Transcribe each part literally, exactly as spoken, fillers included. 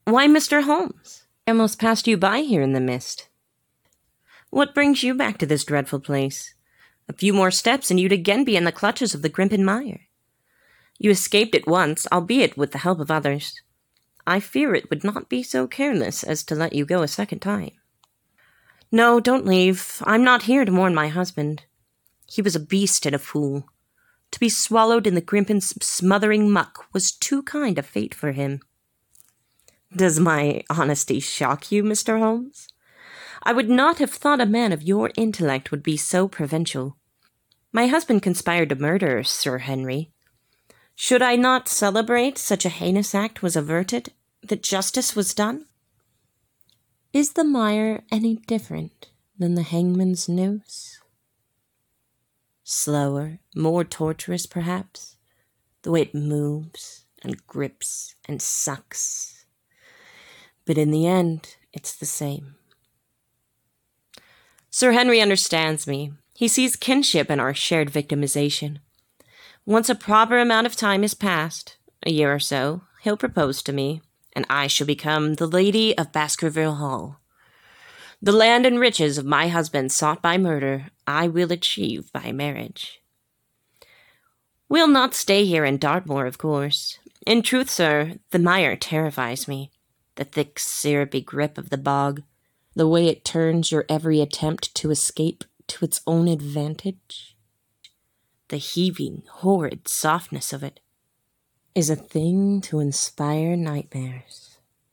Why, Mister Holmes, I almost passed you by here in the mist. What brings you back to this dreadful place? A few more steps and you'd again be in the clutches of the Grimpen Mire. You escaped it once, albeit with the help of others. I fear it would not be so careless as to let you go a second time. No, don't leave. I'm not here to mourn my husband. He was a beast and a fool. To be swallowed in the Grimpen's smothering muck was too kind a fate for him. Does my honesty shock you, Mister Holmes? I would not have thought a man of your intellect would be so provincial. My husband conspired to murder Sir Henry. Should I not celebrate such a heinous act was averted, that justice was done? Is the mire any different than the hangman's noose? Slower, more torturous, perhaps, the way it moves and grips and sucks. But in the end, it's the same. Sir Henry understands me. He sees kinship in our shared victimization. Once a proper amount of time has passed, a year or so, he'll propose to me, and I shall become the Lady of Baskerville Hall. The land and riches of my husband sought by murder, I will achieve by marriage. We'll not stay here in Dartmoor, of course. In truth, sir, the mire terrifies me. The thick, syrupy grip of the bog, the way it turns your every attempt to escape to its own advantage. The heaving, horrid softness of it is a thing to inspire nightmares.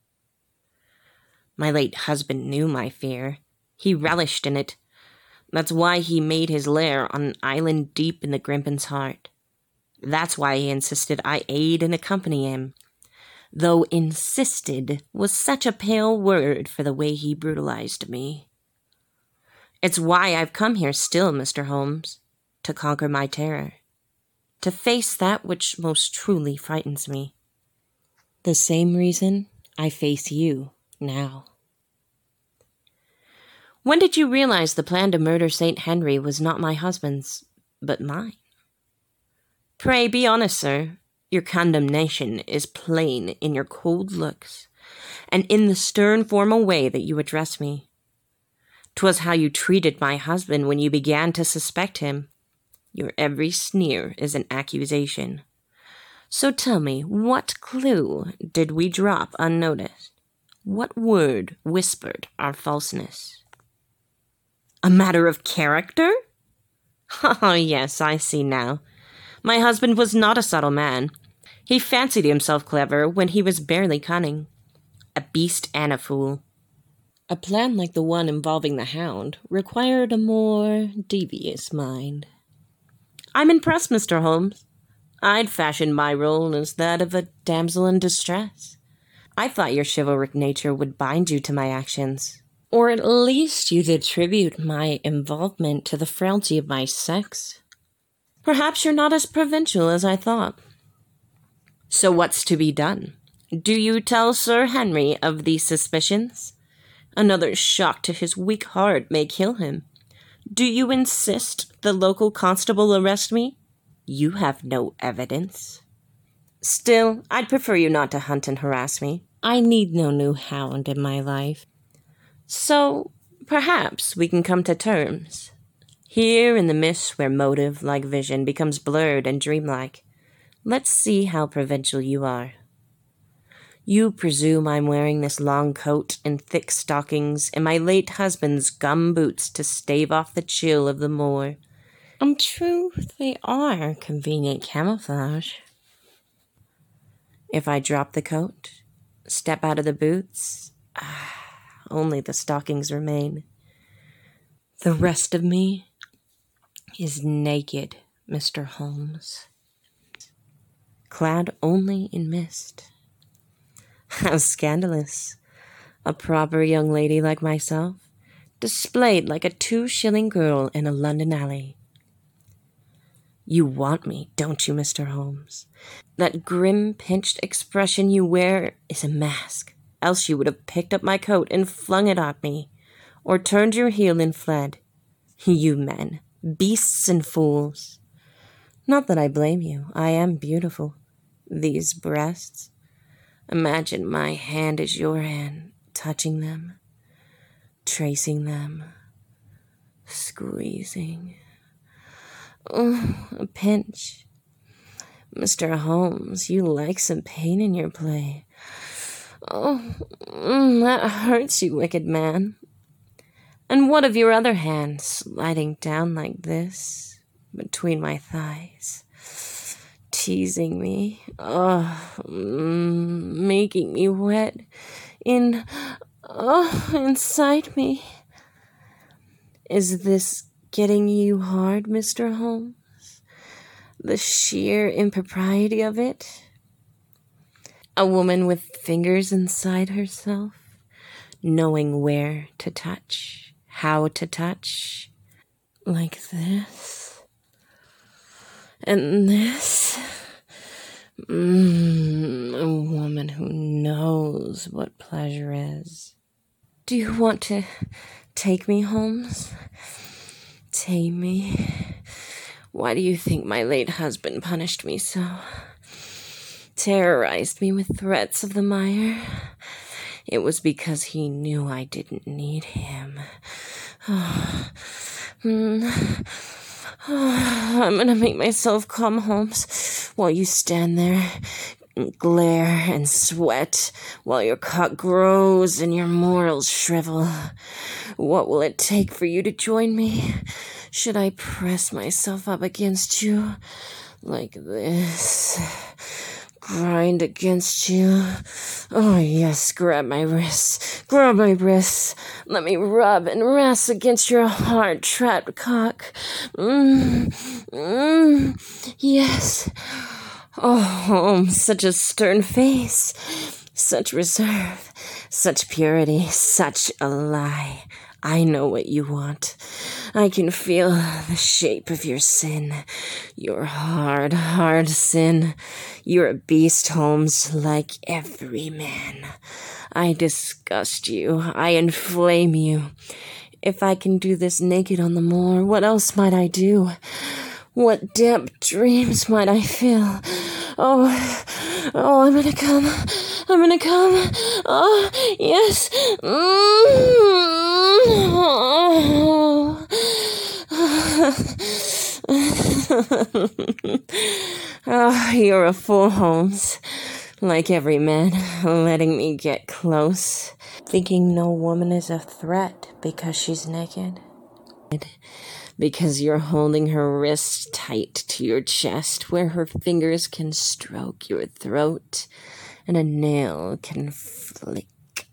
My late husband knew my fear. He relished in it. That's why he made his lair on an island deep in the Grimpen's heart. That's why he insisted I aid and accompany him. Though insisted was such a pale word for the way he brutalized me. It's why I've come here still, Mister Holmes, to conquer my terror, to face that which most truly frightens me. The same reason I face you now. When did you realize the plan to murder Saint Henry was not my husband's, but mine? Pray be honest, sir. Your condemnation is plain in your cold looks, and in the stern formal way that you address me. 'Twas how you treated my husband when you began to suspect him. Your every sneer is an accusation. So tell me, what clue did we drop unnoticed? What word whispered our falseness? A matter of character? Oh, yes, I see now. My husband was not a subtle man. He fancied himself clever when he was barely cunning. A beast and a fool. A plan like the one involving the hound required a more devious mind. I'm impressed, Mister Holmes. I'd fashioned my role as that of a damsel in distress. I thought your chivalric nature would bind you to my actions, or at least you'd attribute my involvement to the frailty of my sex. Perhaps you're not as provincial as I thought. So what's to be done? Do you tell Sir Henry of these suspicions? Another shock to his weak heart may kill him. Do you insist the local constable arrest me? You have no evidence. Still, I'd prefer you not to hunt and harass me. I need no new hound in my life. So, perhaps we can come to terms. Here in the mist where motive, like vision, becomes blurred and dreamlike, let's see how provincial you are. You presume I'm wearing this long coat and thick stockings and my late husband's gum boots to stave off the chill of the moor. In truth, they are convenient camouflage. If I drop the coat, step out of the boots, ah, only the stockings remain. The rest of me is naked, Mister Holmes, clad only in mist. How scandalous! A proper young lady like myself, displayed like a two-shilling girl in a London alley. You want me, don't you, Mister Holmes? That grim, pinched expression you wear is a mask, else you would have picked up my coat and flung it at me, or turned your heel and fled. You men, beasts and fools. Not that I blame you. I am beautiful. These breasts. Imagine my hand is your hand, touching them, tracing them, squeezing. Oh, a pinch. Mister Holmes, you like some pain in your play. Oh, mm, that hurts, you wicked man. And what of your other hand, sliding down like this, between my thighs, teasing me, oh, mm, making me wet, in, oh, inside me. Is this getting you hard, Mister Holmes? The sheer impropriety of it? A woman with fingers inside herself, knowing where to touch, how to touch, like this, and this. Mm, a woman who knows what pleasure is. Do you want to take me, Holmes? Tame me? Why do you think my late husband punished me so? Terrorized me with threats of the mire? It was because he knew I didn't need him. Oh, mm, oh, I'm gonna make myself come, Holmes, while you stand there and glare and sweat, while your cock grows and your morals shrivel. What will it take for you to join me? Should I press myself up against you like this? Grind against you? Oh, yes, grab my wrists. Grab my wrists. Let me rub and rest against your hard-trapped cock. Mmm, mmm, yes. Oh, such a stern face. Such reserve. Such purity. Such a lie. I know what you want. I can feel the shape of your sin. Your hard, hard sin. You're a beast, Holmes, like every man. I disgust you. I inflame you. If I can do this naked on the moor, what else might I do? What damp dreams might I feel? Oh, oh, I'm gonna come. I'm gonna come. Oh, yes. Mm-hmm. Oh. Oh, you're a fool, Holmes. Like every man, letting me get close. Thinking no woman is a threat because she's naked. Because you're holding her wrist tight to your chest, where her fingers can stroke your throat and a nail can flick.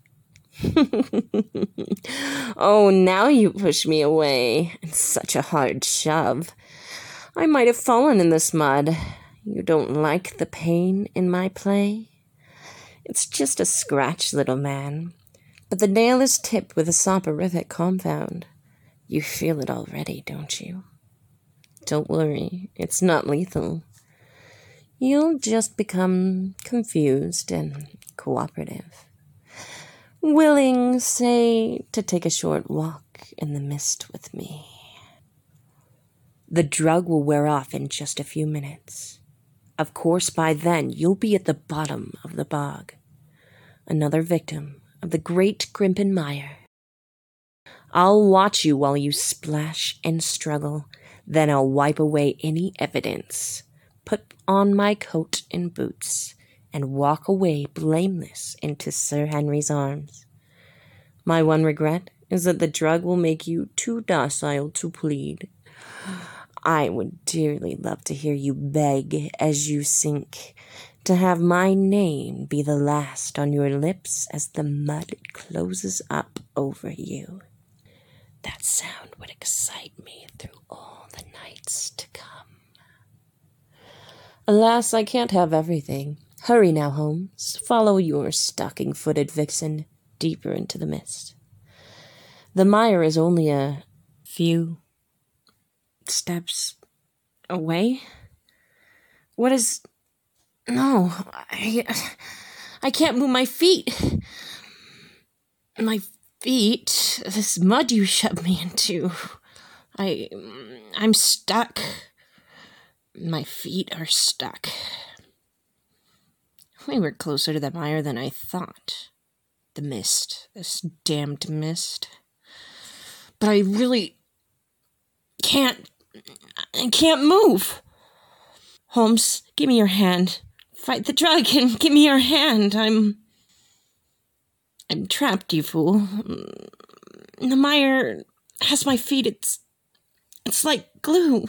Oh, now you push me away. It's such a hard shove. I might have fallen in this mud. You don't like the pain in my play? It's just a scratch, little man, but the nail is tipped with a soporific compound. You feel it already, don't you? Don't worry, it's not lethal. You'll just become confused and cooperative. Willing, say, to take a short walk in the mist with me. The drug will wear off in just a few minutes. Of course, by then, you'll be at the bottom of the bog. Another victim of the great Grimpen Mire. I'll watch you while you splash and struggle. Then I'll wipe away any evidence, put on my coat and boots, and walk away blameless into Sir Henry's arms. My one regret is that the drug will make you too docile to plead. I would dearly love to hear you beg as you sink, to have my name be the last on your lips as the mud closes up over you. That sound would excite me through all the nights to come. Alas, I can't have everything. Hurry now, Holmes. Follow your stocking-footed vixen deeper into the mist. The mire is only a few steps away. What is... No, I... I can't move my feet. My feet? This mud you shoved me into. I... I'm stuck. My feet are stuck. We were closer to the mire than I thought. The mist. This damned mist. But I really can't... I can't move. Holmes, give me your hand. Fight the dragon. Give me your hand. I'm... I'm trapped, you fool. The mire has my feet. It's... It's like glue.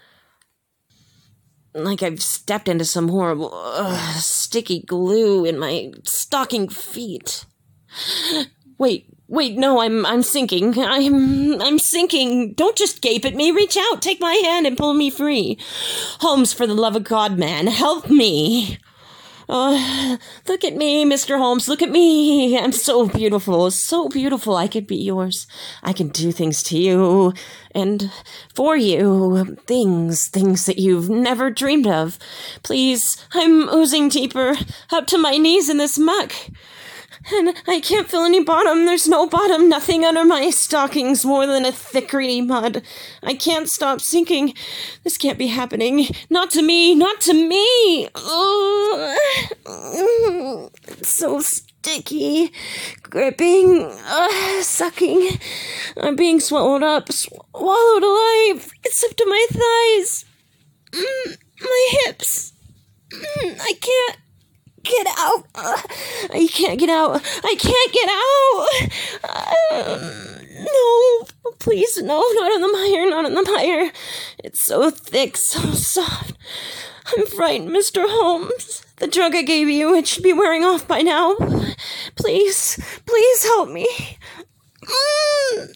Like I've stepped into some horrible, ugh, sticky glue in my stocking feet. Wait, wait, no, I'm I'm sinking. I'm I'm sinking. Don't just gape at me. Reach out, take my hand and pull me free. Holmes, for the love of God, man, help me. Uh, look at me, Mister Holmes, look at me. I'm so beautiful, so beautiful. I could be yours. I can do things to you and for you. Things, things that you've never dreamed of. Please, I'm oozing deeper, up to my knees in this muck. And I can't feel any bottom. There's no bottom. Nothing under my stockings more than a thick, greedy mud. I can't stop sinking. This can't be happening. Not to me. Not to me. Oh, it's so sticky. Gripping. Uh, sucking. I'm being swallowed up. Swallowed alive. It's up to my thighs. Mm, my hips. Mm, I can't. Get out! Uh, I can't get out! I can't get out! Uh, no! Please, no! Not in the mire! Not in the mire! It's so thick, so soft. I'm frightened, Mister Holmes. The drug I gave you, it should be wearing off by now. Please, please help me. Mm.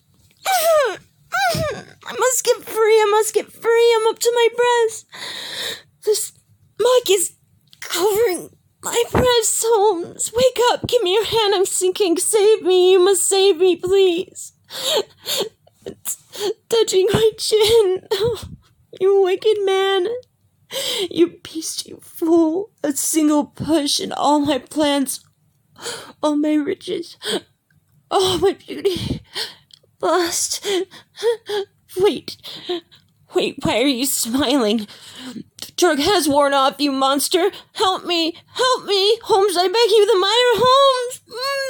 I must get free! I must get free! I'm up to my breast! This muck is covering my breast, Holmes. Wake up. Give me your hand. I'm sinking. Save me. You must save me, please. It's touching my chin. Oh, you wicked man. You beast, you fool. A single push and all my plans, all my riches, all my beauty lost. Wait. Wait, why are you smiling? The drug has worn off, you monster. Help me. Help me. Holmes, I beg you, the mire, Holmes.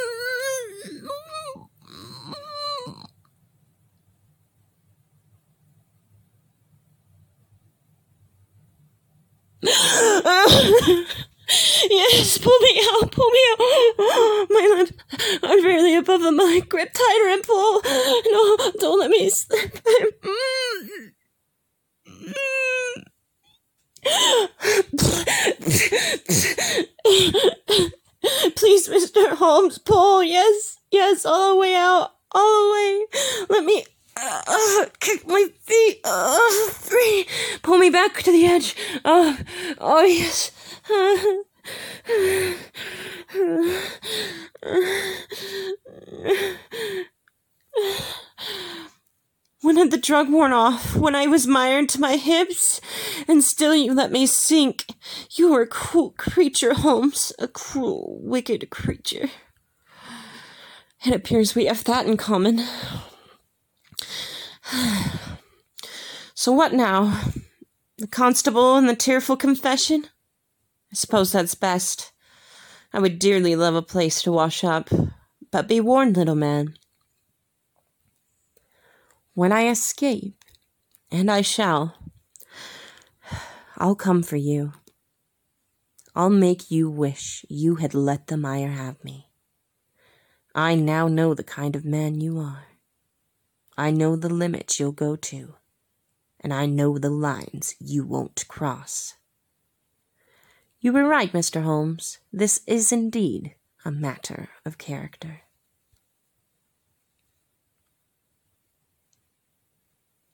Yes, pull me out, pull me out. My lips are barely above the mic. Grip tighter and pull. No, don't let me slip. Please, Mister Holmes, pull. Yes, yes, all the way out, all the way. Let me uh, uh, kick my feet uh, free. Pull me back to the edge. Oh, oh yes. When had the drug worn off? When I was mired to my hips? And still you let me sink. You were a cruel creature, Holmes. A cruel, wicked creature. It appears we have that in common. So what now? The constable and the tearful confession? I suppose that's best. I would dearly love a place to wash up. But be warned, little man. When I escape, and I shall, I'll come for you. I'll make you wish you had let the mire have me. I now know the kind of man you are. I know the limits you'll go to, and I know the lines you won't cross. You were right, Mister Holmes. This is indeed a matter of character.